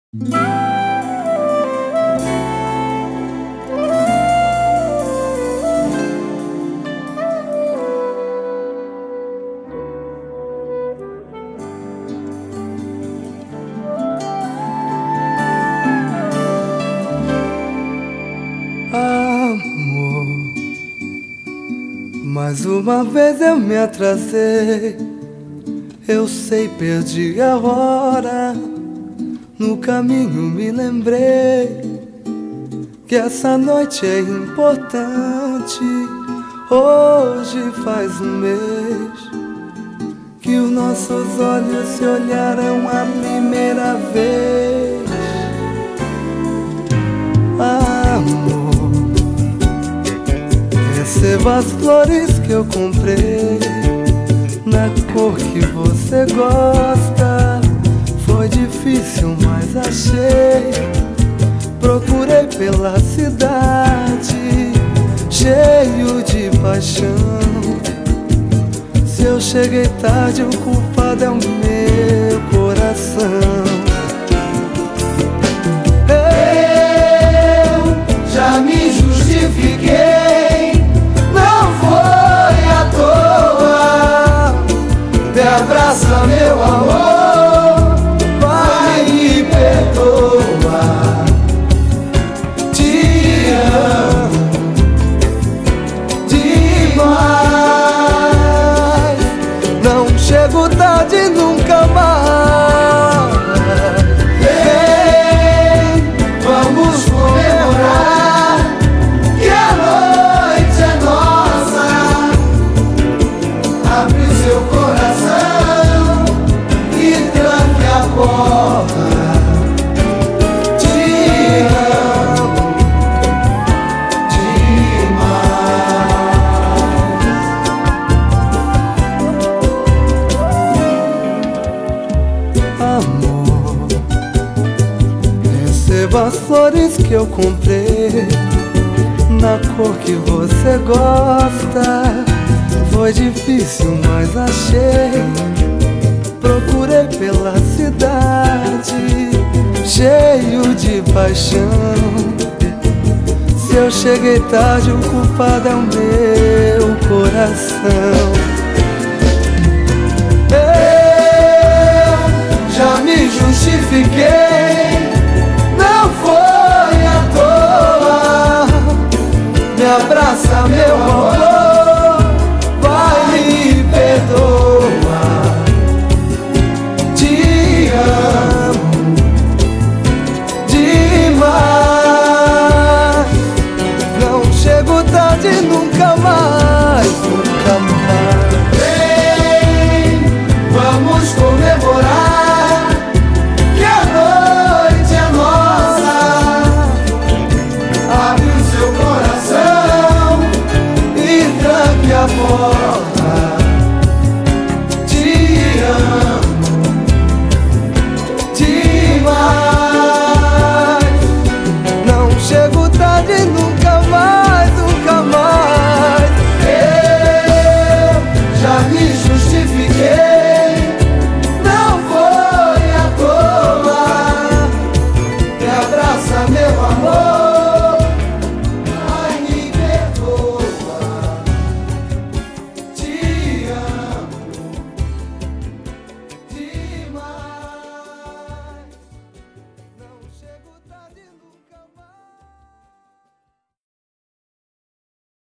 Amor, mais uma vez eu me atrasei. Eu sei, perdi a hora. No caminho me lembrei que essa noite é importante. Hoje faz um mês que os nossos olhos se olharam a primeira vez. Amor, receba as flores que eu comprei na cor que você gosta. Foi difícil, mas achei. Procurei pela cidade, cheio de paixão. Se eu cheguei tarde, o culpado é o meu coração. Eu já me justifiquei, não foi à toa. Me abraça, meu amor, vai me perdoa. Te amo demais. Não chego tarde nunca mais. Vem, vamos comemorar que a noite é nossa. Abre o seu coração e tranque a porta. Te amo demais. Amor, receba as flores que eu comprei na cor que você gosta. Foi difícil, mas achei. Procurei pela cidade, cheio de paixão. Se eu cheguei tarde, o culpado é o meu coração. Eu já me justifiquei,